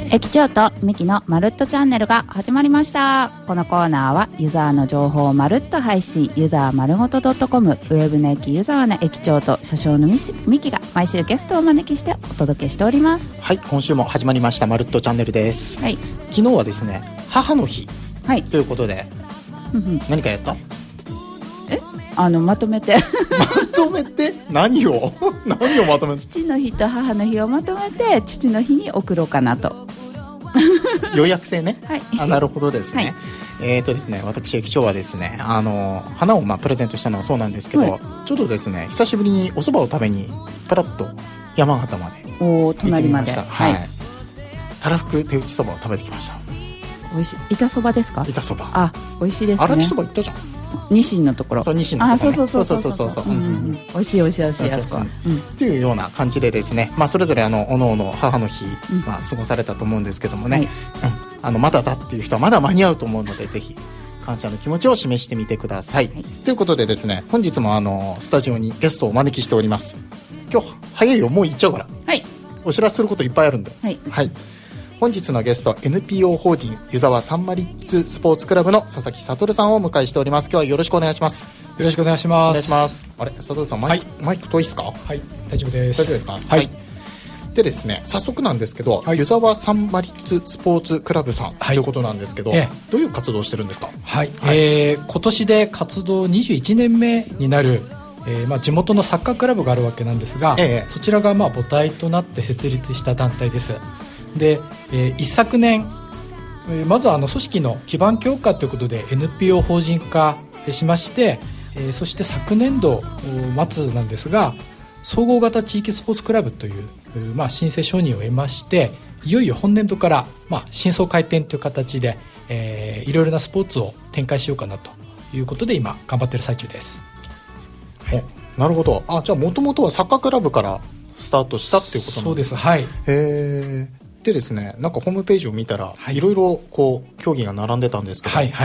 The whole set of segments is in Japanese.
駅長とミキのまるっとチャンネルが始まりました。このコーナーはユザーの情報をまるっと配信、ユザーまるごと .com、 ウェブの駅ユザーの駅長と車掌のミキが毎週ゲストをお招きしてお届けしております。 はい、今週も始まりましたまるっとチャンネルです。はい、昨日はですね、母の日、はい、ということで、何かやった？ まとめてまとめて何をまとめて父の日と母の日をまとめて父の日に送ろうかなと予約制ね、 はい、 なるほどですね、はい、ですね、私駅長はですね、花をプレゼントしたのはそうなんですけど、はい、ちょっとですね、久しぶりにお蕎麦を食べにプラッと山形まで行ってみました。はい、たらふく手打ち蕎麦を食べてきました。 美味しい。板蕎麦ですか？ 板蕎麦。 あ、美味しいですね。 荒木蕎麦行ったじゃん。 ニシンのところ。 そう、ニシンのところ、ね、 そう、美味しいあそこ。 っていうような感じでですね、それぞれおのおの母の日、過ごされたと思うんですけどもね、はい、まだだっていう人はまだ間に合うと思うので、ぜひ感謝の気持ちを示してみてください。はい、ということでですね、本日もスタジオにゲストをお招きしております。今日早いよ、もう行っちゃうから。はい。お知らせすることいっぱいあるんで。はい。はい。本日のゲスト NPO 法人湯沢サンマリッツスポーツクラブの佐々木悟さんをお迎えしております。今日はよろしくお願いします。 よろしくお願いします。 お願いします。あれ、悟さん、マイク遠いですか？ はい、大丈夫です。 大丈夫ですか？はい。でですね、早速なんですけど、湯沢サンマリッツスポーツクラブさんということなんですけど、どういう活動をしてるんですか？ はい。今年で活動21年目になる地元のサッカークラブがあるわけなんですが、そちらが母体となって設立した団体です。で、一昨年、まずは組織の基盤強化ということで NPO 法人化しまして、そして昨年度末なんですが、総合型地域スポーツクラブという、申請承認を得まして、いよいよ本年度から、新装開店という形で、いろいろなスポーツを展開しようかなということで今頑張っている最中です。 なるほど。じゃあもともとはサッカークラブからスタートしたっていうことなんですか？ そうです。はい。 でですね、なんかホームページを見たら、いろいろこう競技が並んでたんですけど、はい。ど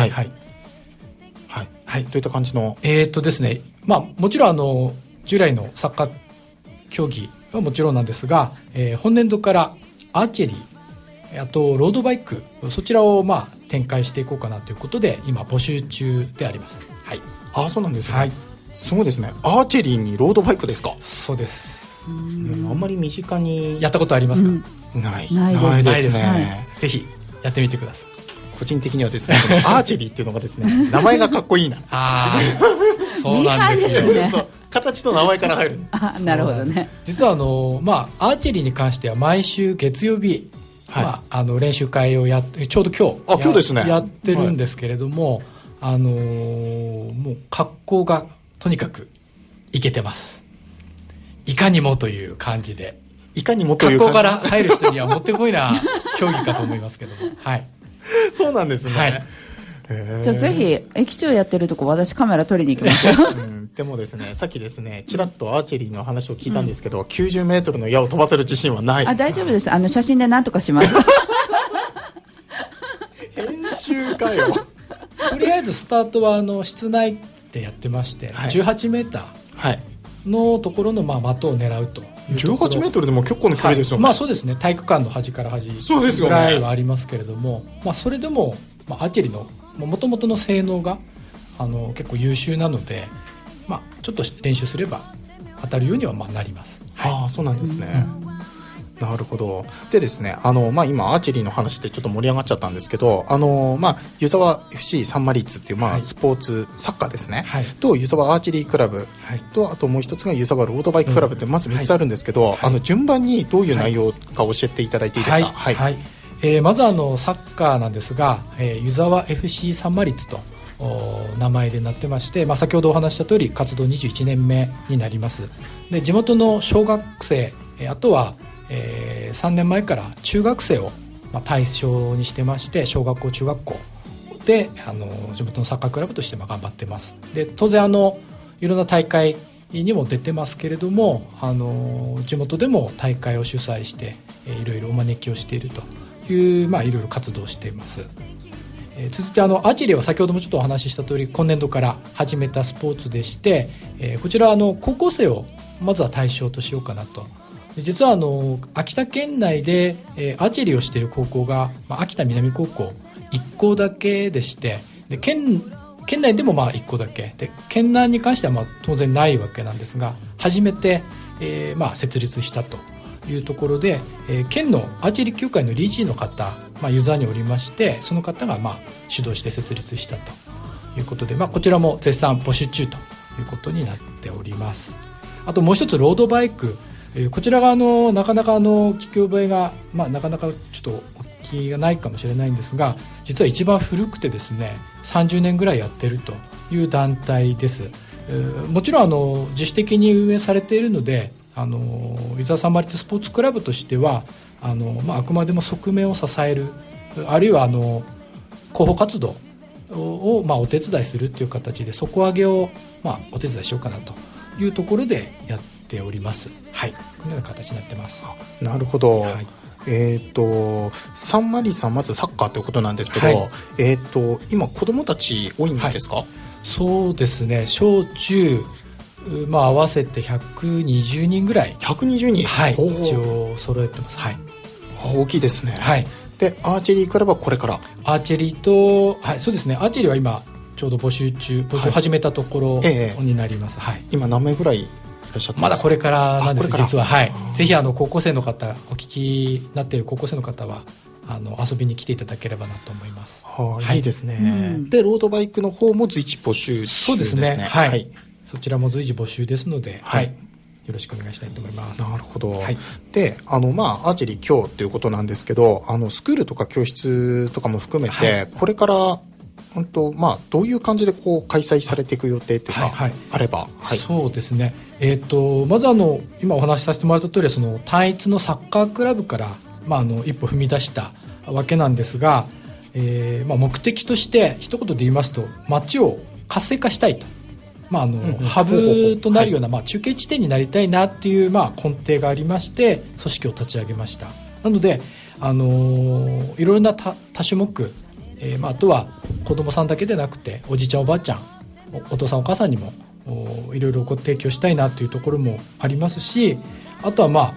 ういった感じの？ ですね、もちろん従来のサッカー競技はもちろんなんですが、本年度からアーチェリー、あとロードバイク、そちらを展開していこうかなということで今募集中であります。はい。 そうなんですね。はい。そうですね。アーチェリーにロードバイクですか？ そうです。 あんまり身近にやったことありますか？ ないですね。はい、ぜひやってみてください。 個人的にはですね、アーチェリーっていうのがですね、名前がかっこいいな。 そうなんですよね。 形と名前から入る。 なるほどね。 実はアーチェリーに関しては毎週月曜日、練習会をちょうど今日ですね、やってるんですけれども、もう格好がとにかくイケてます。いかにもという感じで。 いかにもという格好から入る人にはもってこいな競技かと思いますけども、はい。 そうなんですね。はい。 じゃあぜひ駅長やってるとこ私カメラ撮りに行きますよ。 でもですね、さっきですね、ちらっとアーチェリーの話を聞いたんですけど、90メートルの矢を飛ばせる自信はないです。 大丈夫です。写真で何とかします。 編集かよ。 とりあえずスタートは室内でやってまして、18メーターのところの的を狙うと。 18メートルでも結構の距離ですよね。 そうですね。体育館の端から端ぐらいはありますけれども、それでも、アーチェリーの元々の性能が結構優秀なので、ちょっと練習すれば当たるようにはなります。 そうなんですね。なるほど。でですね、今アーチェリーの話でちょっと盛り上がっちゃったんですけど、湯沢 FC サンマリッツっていうスポーツサッカーですね、と湯沢アーチェリークラブと、あともう一つが湯沢ロードバイククラブってまず3つあるんですけど、順番にどういう内容か教えていただいていいですか？ まずサッカーなんですが、湯沢 FC サンマリッツと名前でなってまして、先ほどお話した通り活動21年目になります。で、地元の小学生、あとは3年前から中学生を対象にしてまして、小学校中学校で地元のサッカークラブとして頑張ってます。で、当然いろんな大会にも出てますけれども、地元でも大会を主催していろいろお招きをしているという、いろいろ活動をしています。続いてアーチェリーは先ほどもちょっとお話しした通り今年度から始めたスポーツでして、こちらは高校生をまずは対象としようかなと実は秋田県内で、アーチェリーをしている高校が、秋田南高校1校だけでして、で県内でも1校だけで、県南に関しては当然ないわけなんですが、初めて、設立したというところで、県のアーチェリー協会の理事の方、ユーザーにおりまして、その方が主導して設立したということで、こちらも絶賛募集中ということになっております。あともう一つロードバイク、こちらがなかなか聞き覚えが、なかなかちょっとお聞きがないかもしれないんですが、実は一番古くてですね、30年ぐらいやってるという団体です。もちろん自主的に運営されているので、湯沢サンマリッツスポーツクラブとしてはあくまでも側面を支える、あるいは広報活動をお手伝いするという形で底上げをお手伝いしようかなというところでやっております。はい、このような形になってます。 なるほど。 はい、 サンマリさんまずサッカーということなんですけど、 はい、 今子どもたち多いんですか？ はい、そうですね、小中合わせて120人ぐらい。 120人、 はい、一応揃えてます。はい、 大きいですね。 はい、 でアーチェリークラブはこれからアーチェリーと、はい、そうですね、アーチェリーは今ちょうど募集始めたところになります。はい、今何名ぐらいいらっしゃってますか？まだこれからなんです実は。はい、ぜひ高校生の方、お聞きになっている高校生の方は遊びに来ていただければなと思います。 はい、いいですね。でロードバイクの方も随時募集中ですね。 そうですね、はい、そちらも随時募集ですので、はい、よろしくお願いしたいと思います。 なるほど。 はい、 でアーチェリー今日ということなんですけど、スクールとか教室とかも含めて、はい、これからどういう感じで開催されていく予定というか、あれば。はい、 そうですね、まず今お話しさせてもらった通り、単一のサッカークラブから、一歩踏み出したわけなんですが、目的として一言で言いますと、街を活性化したいと、ハブとなるような、中継地点になりたいなっていう、根底がありまして、組織を立ち上げました。なので、いろいろな多種目、あとは子どもさんだけでなくて、おじいちゃんおばあちゃん、お父さんお母さんにもいろいろご提供したいなというところもありますし、あとは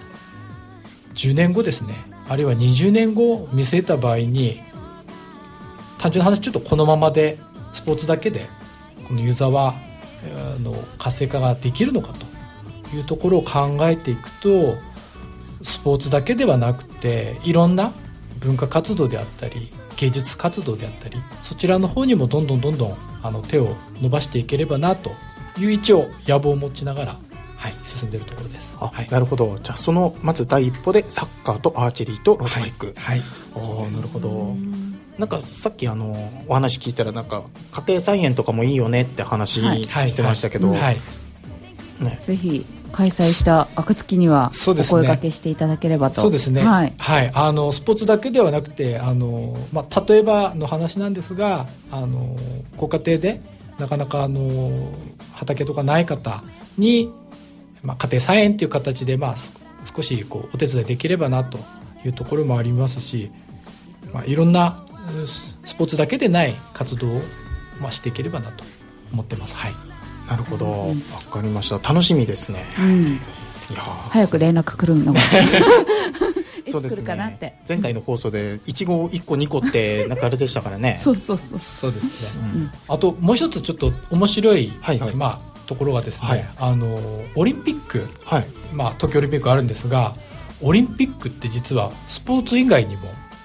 10年後ですね、あるいは20年後を見据えた場合に、単純な話、ちょっとこのままでスポーツだけでこの湯沢の活性化ができるのかというところを考えていくと、スポーツだけではなくて、いろんな文化活動であったり芸術活動であったり、そちらの方にもどんどん手を伸ばしていければなという一応野望を持ちながら、進んでいるところです。 なるほど。じゃあまず第一歩でサッカーとアーチェリーとロードバイク。なるほど。なんかさっきお話聞いたら、なんか家庭菜園とかもいいよねって話してましたけど、 ぜひ開催した暁にはお声掛けしていただければと。 そうですね、はい、スポーツだけではなくて、例えばの話なんですが、ご家庭でなかなか畑とかない方に、家庭菜園という形で、少しお手伝いできればなというところもありますし、いろんなスポーツだけでない活動を、していければなと思ってます。はい、 なるほど、わかりました。楽しみですね。 いや早く連絡来るのがそうですね、前回の放送でいちご1個2個ってなんかあれでしたからね。 そうですね、あともう一つちょっと面白い、ところがですね、オリンピック、東京オリンピックあるんですが、オリンピックって実はスポーツ以外にも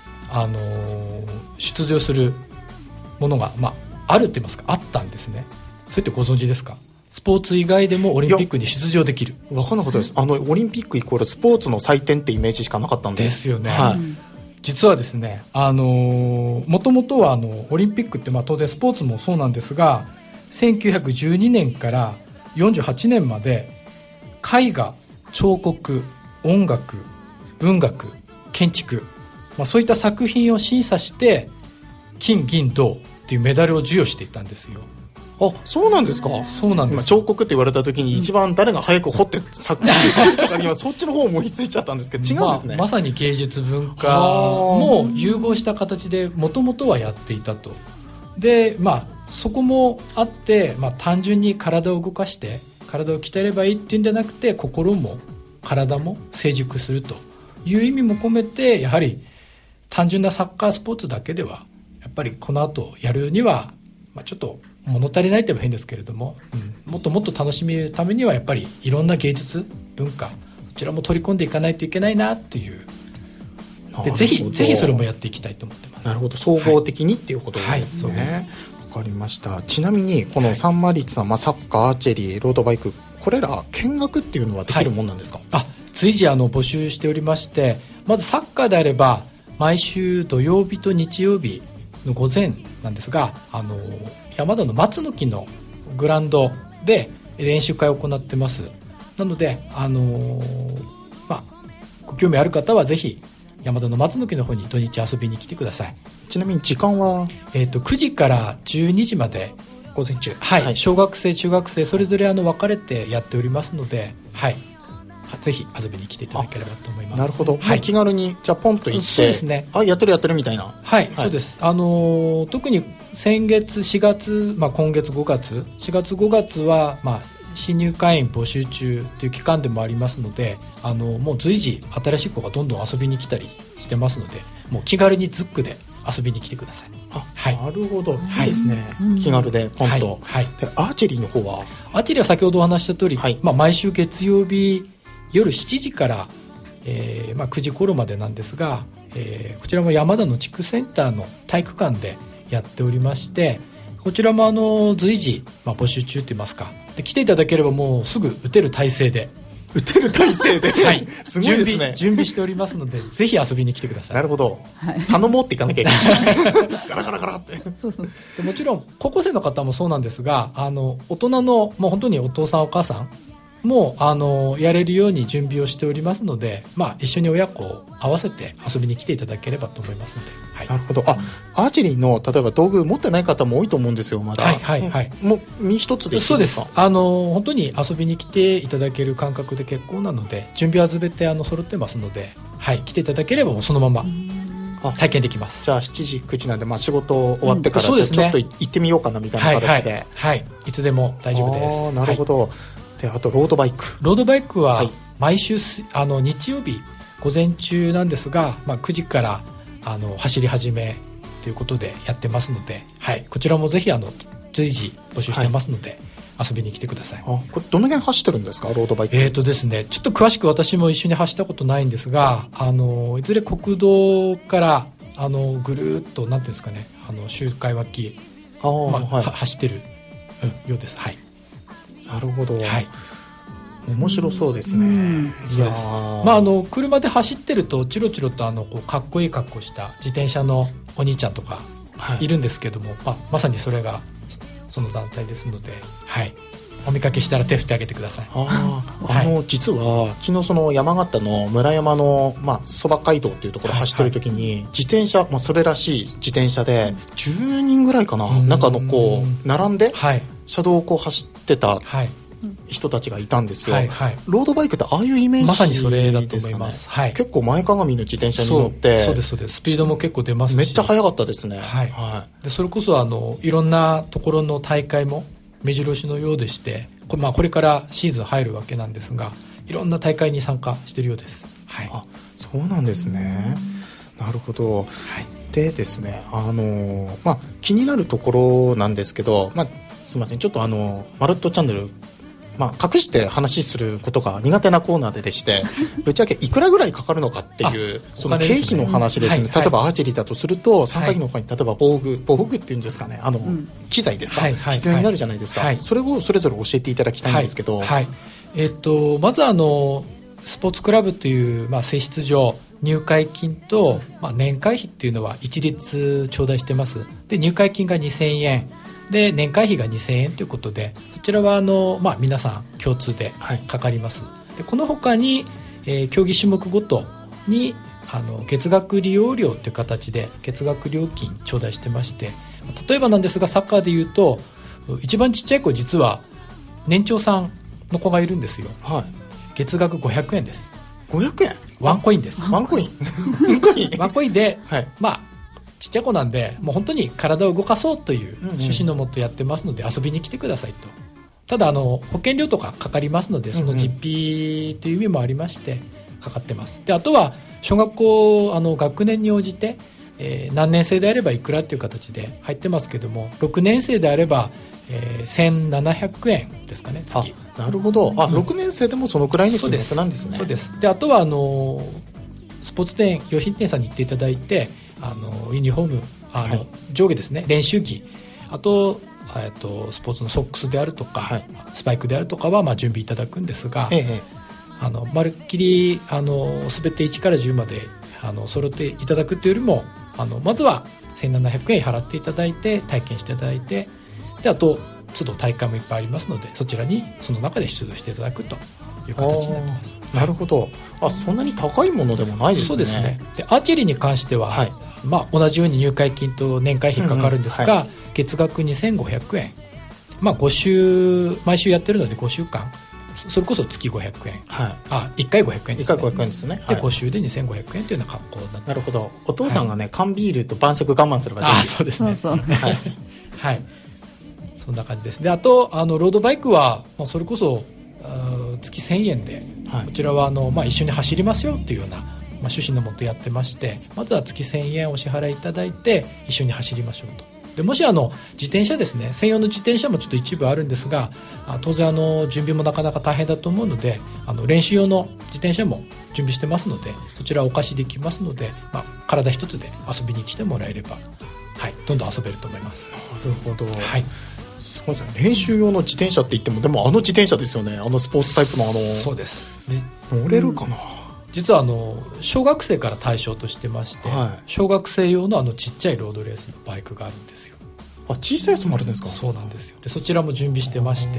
出場するものが、あるって言いますか、あったんですね。それってご存知ですか？スポーツ以外でもオリンピックに出場できる。 分からなかったです。オリンピックイコールスポーツの祭典ってイメージしかなかったんですよね。実はですね、もともとはオリンピックって、当然スポーツもそうなんですが、1912年から48年まで絵画、彫刻、音楽、文学、建築、そういった作品を審査して金銀銅っていうメダルを授与していったんですよ。 そうなんですか。 そうなんです。 今彫刻って言われた時に一番誰が早く彫って作品を作ったかにはそっちの方を思いついちゃったんですけど、違うんですね。 まさに芸術文化も融合した形でもともとはやっていたと。でそこもあって、単純に体を動かして体を鍛えればいいっていうんじゃなくて、心も体も成熟するという意味も込めて、やはり単純なサッカースポーツだけではやっぱりこの後やるには、ちょっと物足りないと言えば変ですけれども、もっともっと楽しめるためにはやっぱりいろんな芸術文化、こちらも取り込んでいかないといけないなっていうで、ぜひそれもやっていきたいと思ってます。 なるほど、総合的にっていうことですね。 はい、そうです。 わかりました。ちなみにこのサンマリッツさん、サッカー、アーチェリー、ロードバイク、これら見学っていうのはできるもんなんですか？ 随時募集しておりまして、まずサッカーであれば毎週土曜日と日曜日の午前なんですが、山田の松の木のグラウンドで練習会を行ってます。なので、ご興味ある方はぜひ山田の松の木の方に土日遊びに来てください。 ちなみに時間は 9時から12時まで午前中、 小学生中学生それぞれ分かれてやっておりますので、ぜひ遊びに来ていただければと思います。 なるほど、気軽にじゃあポンと行って、 そうですね、 やってるみたいな。 そうです。特に先月4月、今月5月4月5月は、新入会員募集中という期間でもありますので、もう随時新しい子がどんどん遊びに来たりしてますので、もう気軽にズックで遊びに来てください。 なるほど、いいですね、気軽でポンと。でアーチェリーの方は？ アーチェリーは先ほどお話した通り、毎週月曜日夜7時から、9時頃までなんですが、こちらも山田の地区センターの体育館でやっておりまして、こちらも随時、募集中といいますか、で来ていただければもうすぐ打てる体制で、すごいですね。準備しておりますので、ぜひ遊びに来てください。 なるほど、頼もうっていかなきゃいけないガラガラガラってでもちろん高校生の方もそうなんですが、大人のもう本当にお父さんお母さんもやれるように準備をしておりますので、一緒に親子を合わせて遊びに来ていただければと思いますので。 なるほど。アーチェリーの例えば道具持ってない方も多いと思うんですよ、まだ。もう身一つでいいですか？ そうです。本当に遊びに来ていただける感覚で結構なので、準備は全て揃ってますので、来ていただければもうそのまま体験できます。 じゃあ7時9時なんで、仕事終わってから、ちょっと行ってみようかなみたいな形で、 いつでも大丈夫です。 なるほど。であとロードバイクは毎週日曜日午前中なんですが、9時から走り始めということでやってますので、こちらもぜひ随時募集してますので、遊びに来てください。 これどの辺走ってるんですか、ロードバイク？ ですね、ちょっと詳しく私も一緒に走ったことないんですが、いずれ国道からぐるっとなんていうんですかね、周回脇走ってるようです。 なるほど、面白そうですね。 車で走ってるとチロチロとかっこいい格好した自転車のお兄ちゃんとかいるんですけども、まさにそれがその団体ですので、お見かけしたら手振ってあげてください。 実は昨日その山形の村山のそば街道っていうところ走ってる時に、自転車、それらしい自転車で10人ぐらいかな、中の並んで車道を走ってた人たちがいたんですよ。ロードバイクってああいうイメージですかね。 まさにそれだと思います。 結構前かがみの自転車に乗って、 そうですスピードも結構出ますし、 めっちゃ速かったですね。 でそれこそいろんなところの大会も目白押しのようでして、これからシーズン入るわけなんですが、いろんな大会に参加しているようです。 そうなんですね。なるほど。でですね、気になるところなんですけど、すみません、ちょっとまるっとチャンネル、隠して話することが苦手なコーナーでしてぶっちゃけいくらぐらいかかるのかっていうその経費の話ですね。例えばアーチェリーだとすると参加費の他に例えば防具っていうんですかね、機材ですか、必要になるじゃないですか、それをそれぞれ教えていただきたいんですけど、 まずスポーツクラブという、性質上入会金と、年会費っていうのは一律頂戴してます。で入会金が2000円で年会費が2000円ということで、こちらは皆さん共通でかかります。でこの他に、競技種目ごとに月額利用料という形で月額料金頂戴してまして、例えばなんですがサッカーでいうと一番ちっちゃい子、実は年長さんの子がいるんですよ。月額500円です。 500円？ ワンコインです。 ワンコインワンコインで、ちっちゃい子なんでもう本当に体を動かそうという趣旨のもとやってますので、遊びに来てくださいとただ保険料とかかかりますので、その実費という意味もありましてかかってます。であとは小学校学年に応じて、何年生であればいくらっていう形で入ってますけども、6年生であれば、1700円ですかね、月。 なるほど。6年生でもそのくらいの金額なんですね。 そうです。であとはスポーツ店、用品店さんに行っていただいて、ユニフォーム上下ですね、練習着、あとスポーツのソックスであるとか、スパイクであるとかは準備いただくんですが、まるっきり全て1から10まで揃っていただくというよりもまずは1700円払っていただいて体験していただいて、であと都度大会もいっぱいありますので、そちらにその中で出場していただくという形になってます。 なるほど。そんなに高いものでもないですね。 そうですね。でアーチェリーに関しては、同じように入会金と年会費かかるんですが、月額2500円、5週毎週やってるので5週間、それこそ月500円、1回500円ですね。1回500円ですね。で5週で2500円というような格好になってます。 なるほど。お父さんがね、缶ビールと晩酌我慢すればできる。 そうですね。はい、そんな感じです。であとロードバイクは、それこそ月1000円で、こちらは一緒に走りますよというような、趣旨のもとやってまして、まずは月1000円お支払いいただいて一緒に走りましょうと。でもし自転車ですね、専用の自転車もちょっと一部あるんですが、当然準備もなかなか大変だと思うので、練習用の自転車も準備してますので、そちらお貸しできますので、体一つで遊びに来てもらえれば、どんどん遊べると思います。 なるほど。そうですね。練習用の自転車って言っても、でも自転車ですよね。スポーツタイプのそうです。 乗れるかな。 実は小学生から対象としてまして、小学生用のちっちゃいロードレースのバイクがあるんですよ。 小さいやつもあるんですか。 そうなんですよ。でそちらも準備してまして、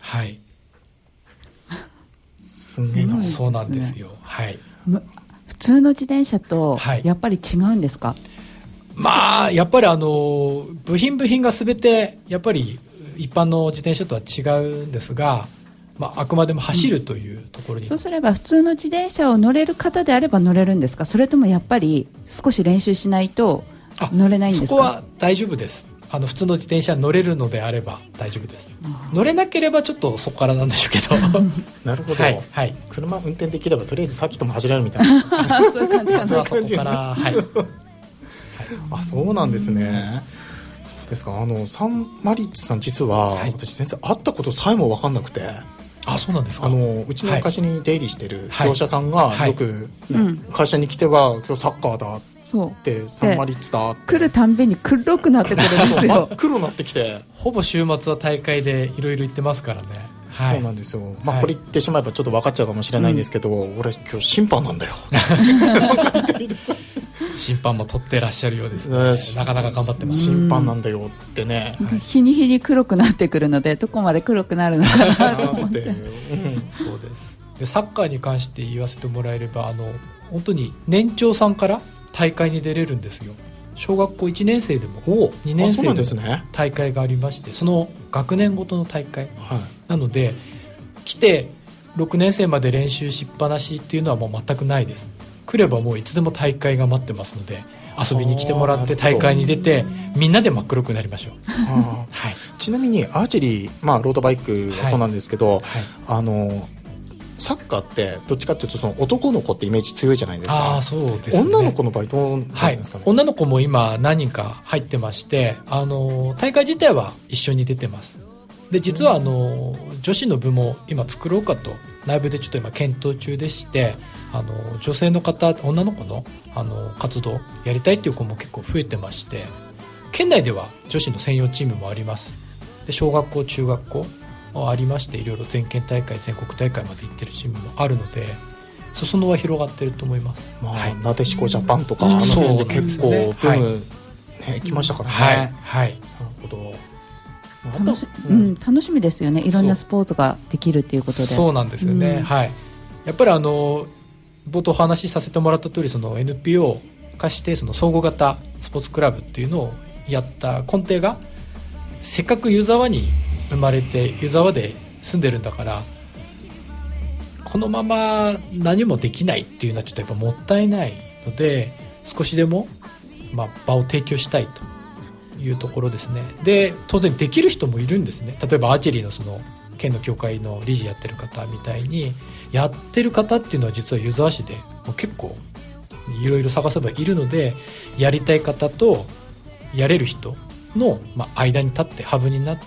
すげえな。 そうなんですよ。 普通の自転車とやっぱり違うんですか。 やっぱり部品が全てやっぱり一般の自転車とは違うんですが、あくまでも走るというところに、 そうすれば普通の自転車を乗れる方であれば乗れるんですか。それともやっぱり少し練習しないと乗れないんですか。 そこは大丈夫です。普通の自転車乗れるのであれば大丈夫です。乗れなければちょっとそこからなんでしょうけどなるほど、車運転できればとりあえずさっきとも走れるみたいなそういう感じかな。 そこからそうなんですね。そうですか。サンマリッツさん実は、私先生会ったことさえも分かんなくて。 そうなんですか。 うちの会社に出入りしてる業者さんがよく、会社に来ては今日サッカーだってサンマリッツだって来るたんびに黒くなってくるんですよ真っ黒になってきて、 ほぼ週末は大会でいろいろ行ってますからね。 そうなんですよ。これ言ってしまえばちょっと分かっちゃうかもしれないんですけど、俺今日審判なんだよ審判も取ってらっしゃるようですね。なかなか頑張ってます。 審判なんだよってね、 日に日に黒くなってくるので、どこまで黒くなるのかなと思ってそうです。でサッカーに関して言わせてもらえれば、本当に年長さんから大会に出れるんですよ。小学校1年生でも2年生でも大会がありまして、その学年ごとの大会、なので来て6年生まで練習しっぱなしっていうのはもう全くないです。来ればもういつでも大会が待ってますので、遊びに来てもらって大会に出てみんなで真っ黒くなりましょうちなみにアーチェリー、ロードバイクはそうなんですけど、サッカーってどっちかっていうとその男の子ってイメージ強いじゃないですか。 そうですね。 女の子の場合どうなんですかね。 女の子も今何人か入ってまして、大会自体は一緒に出てます。で実は女子の部も今作ろうかと内部でちょっと今検討中でして、女性の方、女の子の活動やりたいっていう子も結構増えてまして、県内では女子の専用チームもあります。で小学校中学校ありまして、いろいろ全県大会全国大会まで行ってるチームもあるので、裾野は広がってると思います。 なでしこジャパンとか、辺で結構ブーム、来ましたからね。なるほど。 楽しみですよね。いろんなスポーツができるっていうことで。 そうなんですよね。やっぱり冒頭お話しさせてもらった通り、その NPO 化してその総合型スポーツクラブっていうのをやった根底が、せっかく湯沢に生まれて湯沢で住んでるんだから、このまま何もできないっていうのはちょっとやっぱもったいないので、少しでも場を提供したいというところですね。で当然できる人もいるんですね。例えばアーチェリーのその県の協会の理事やってる方みたいにやってる方っていうのは実は湯沢市でもう結構いろいろ探せばいるので、やりたい方とやれる人の、間に立ってハブになって、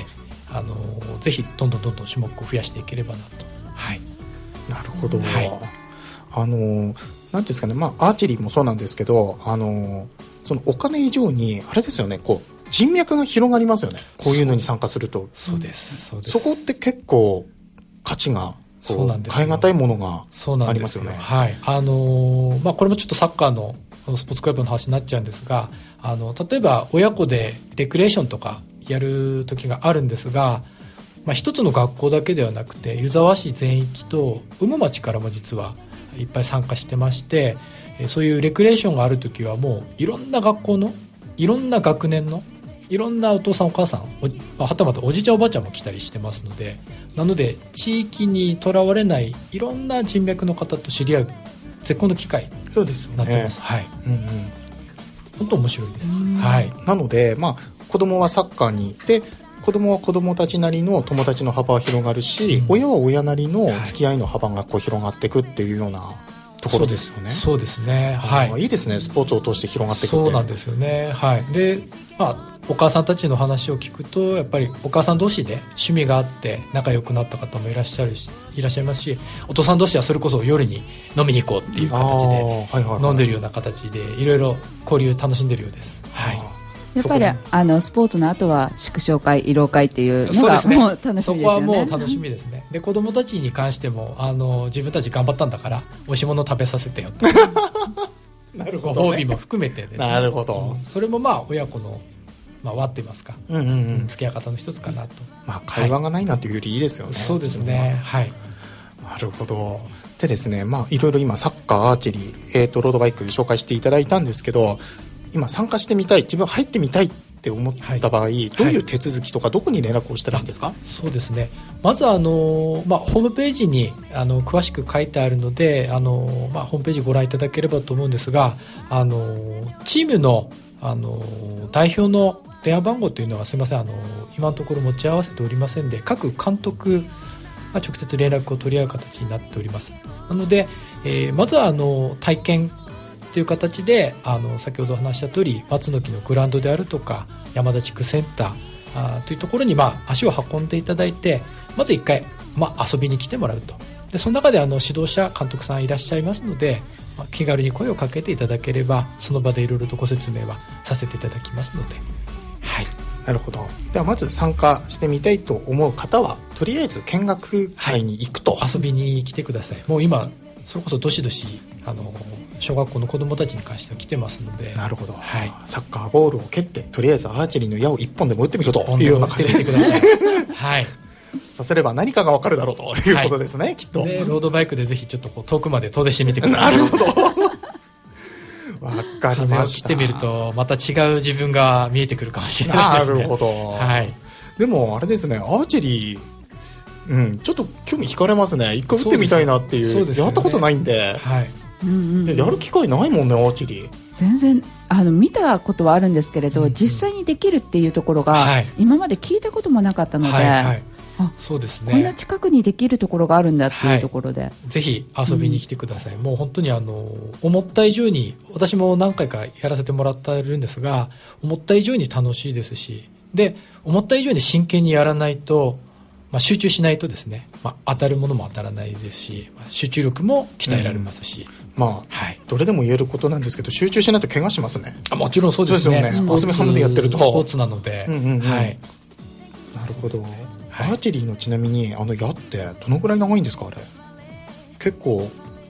ぜひどんどん種目を増やしていければなと。はい、 なるほど。 はい、 なんていうんですかね、アーチェリーもそうなんですけど、そのお金以上にあれですよね、こう人脈が広がりますよね、こういうのに参加すると。 そうです、そうです。 そこって結構価値がそうなんですよ、 変え難いものがありますよね。 はい、これもちょっとサッカーのスポーツクラブの話になっちゃうんですが、例えば親子でレクリエーションとかやる時があるんですが、一つの学校だけではなくて湯沢市全域と羽後町からも実はいっぱい参加してまして、そういうレクリエーションがある時はもういろんな学校のいろんな学年のいろんなお父さんお母さん、はたまたおじいちゃんおばあちゃんも来たりしてますので、なので地域にとらわれないいろんな人脈の方と知り合う絶好の機会になってます。はい、本当面白いです。はい、 なので、子供はサッカーに行って子供は子供たちなりの友達の幅は広がるし、親は親なりの付き合いの幅がこう広がっていくっていうようなところですよね。 そうですね。はい。 いいですね。スポーツを通して広がっていくって。 そうなんですよね。はい。で、お母さんたちの話を聞くと、やっぱりお母さん同士で趣味があって仲良くなった方もいらっしゃいますし、お父さん同士はそれこそ夜に飲みに行こうっていう形で飲んでるような形でいろいろ交流楽しんでるようです。はい。 やっぱりスポーツの後は祝勝会、慰労会っていうのがもう楽しみですよね。 そこはもう楽しみですね。で、子供たちに関しても自分たち頑張ったんだから美味しいもの食べさせてよとなるほど、ね、 ご褒美も含めてですね。 なるほど。 それも親子の輪って言いますか、付き合い方の一つかなと。 会話がないなんていうよりいいですよね。 そうですね。はい。 なるほど。でですね、いろいろ今サッカー、アーチェリー、ロードバイク紹介していただいたんですけど、今参加してみたい、自分入ってみたいって思った場合、どういう手続きとかどこに連絡をしたらいいんですか？ そうですね、まずホームページに詳しく書いてあるのでホームページご覧いただければと思うんですが、チームの、代表の電話番号というのはすみません、今のところ持ち合わせておりませんで、各監督が直接連絡を取り合う形になっております。なので、まずは体験という形で先ほど話した通り松の木のグラウンドであるとか山田地区センターというところに足を運んでいただいて、まず1回、遊びに来てもらうと。でその中で指導者監督さんいらっしゃいますので、気軽に声をかけていただければその場でいろいろとご説明はさせていただきますので。はい、 なるほど。ではまず参加してみたいと思う方はとりあえず見学会に行くと、 遊びに来てください。もう今それこそどしどし小学校の子どもたちに関しては来てますので。 なるほど、 はい、 サッカーボールを蹴ってとりあえずアーチェリーの矢を1本でも打ってみるというような感じですね。 はい、 させれば何かが分かるだろうということですね、きっと。 でロードバイクでぜひちょっと遠くまで遠出してみてください。 なるほどわかりました。 風を切ってみるとまた違う自分が見えてくるかもしれないですね。 なるほど、 はい、 でもあれですね、アーチェリー、ちょっと興味惹かれますね。一回打ってみたいなっていう、やったことないんで、 はい、 やる機会ないもんね、アーチェリー。 全然見たことはあるんですけれど、実際にできるっていうところが、今まで聞いたこともなかったので、 そうですね、 こんな近くにできるところがあるんだっていうところで、 ぜひ遊びに来てください。もう本当に思った以上に、私も何回かやらせてもらってるんですが、思った以上に楽しいですし、で思った以上に真剣にやらないと、集中しないとですね、当たるものも当たらないですし、集中力も鍛えられますし、 どれでも言えることなんですけど、集中しないと怪我しますね。 もちろんそうですね。 スポーツでやってるとスポーツなので、 なるほど。アーチェリーのちなみに矢ってどのくらい長いんですか？あれ結構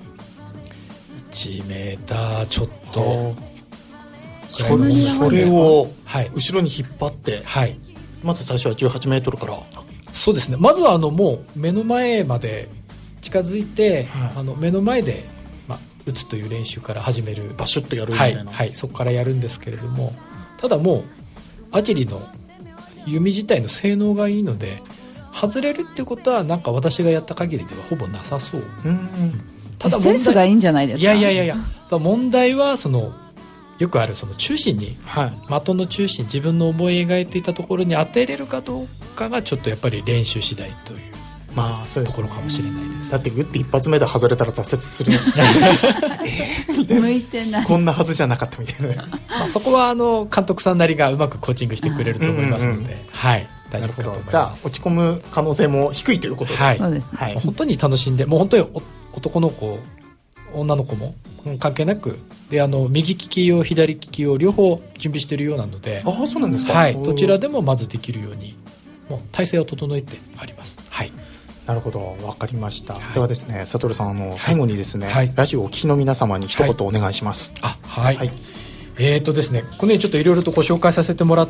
1メーターちょっと。 それを後ろに引っ張って、まず最初は18メートルから。 そうですね、まずはもう目の前まで近づいて、目の前で、打つという練習から始める。 バシュッとやるみたいな、 そこからやるんですけれども、ただもうアーチェリーの弓自体の性能がいいので、外れるっていうことはなんか私がやった限りではほぼなさそう。 ただセンスがいいんじゃないですか？ いや問題はよくあるその中心に、的の中心、自分の思い描いていたところに当てれるかどうかがちょっとやっぱり練習次第というそうです、 ところかもしれないです。 だって打って一発目で外れたら挫折するみたいな、 向いてない、 こんなはずじゃなかったみたいなそこは監督さんなりがうまくコーチングしてくれると思いますので、大丈夫かと思います。 じゃあ落ち込む可能性も低いということで、 そうです、 本当に楽しんで、もう本当に男の子女の子も関係なくで、右利き用左利き用両方準備しているようなので、 そうなんですか。 どちらでもまずできるようにもう体制を整えてあります。 なるほど、わかりました。ではですね、悟さん、最後にですね、ラジオをお聞きの皆様に一言お願いします。 ですね、このようにちょっといろいろとご紹介させてもらった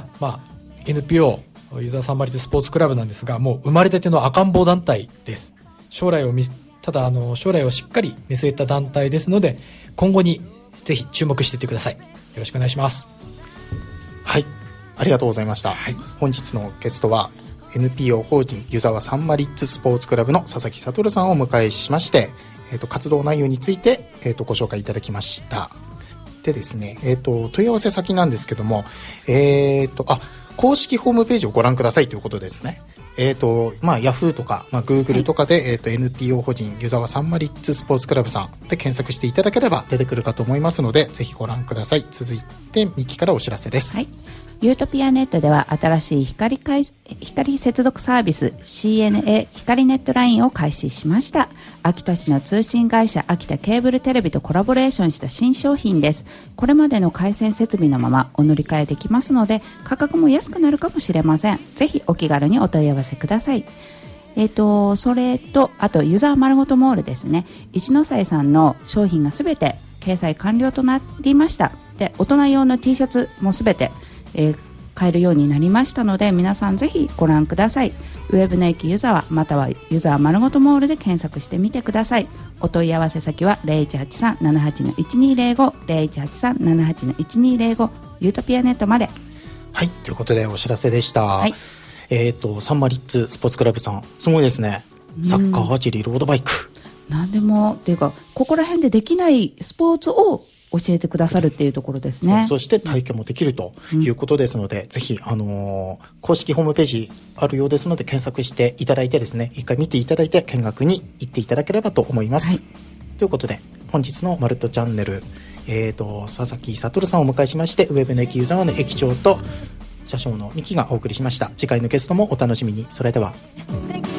、NPO ユーザーサンマリッツスポーツクラブなんですが、もう生まれたての赤ん坊団体です。将来をしっかり見据えた団体ですので、今後にぜひ注目していってください。よろしくお願いします。 ありがとうございました。本日のゲストはNPO 法人湯沢サンマリッツスポーツクラブの佐々木悟さんをお迎えしまして、活動内容について、ご紹介いただきました。でですね、問い合わせ先なんですけども、公式ホームページをご覧くださいということですね。Yahoo とか、Google とかで、NPO 法人湯沢サンマリッツスポーツクラブさんで検索していただければ出てくるかと思いますので、ぜひご覧ください。続いてミキからお知らせです。 ユートピアネットでは新しい光接続サービス CNA 光ネットラインを開始しました。秋田市の通信会社秋田ケーブルテレビとコラボレーションした新商品です。これまでの回線設備のままお乗り換えできますので、価格も安くなるかもしれません。ぜひお気軽にお問い合わせください。それとあとユーザー丸ごとモールですね、一ノ瀬さんの商品がすべて掲載完了となりました。で、大人用の T シャツもすべて買えるようになりましたので、皆さんぜひご覧ください。ウェブの駅湯沢または湯沢丸ごとモールで検索してみてください。お問い合わせ先は 0183-78-1205 0183-78-1205 ユートピアネットまで。 ということでお知らせでした。サンマリッツスポーツクラブさん、すごいですね。サッカー、アーチェリー、ロードバイク、 何でもっていうか、ここら辺でできないスポーツを教えてくださるっていうところですね。 そして体験もできるということですので、ぜひ、公式ホームページあるようですので検索していただいてですね、一回見ていただいて見学に行っていただければと思います。ということで本日のまるっとチャンネル、佐々木悟さんをお迎えしまして、ウェブの駅湯沢の駅長と車掌のミキがお送りしました。次回のゲストもお楽しみに。それでは。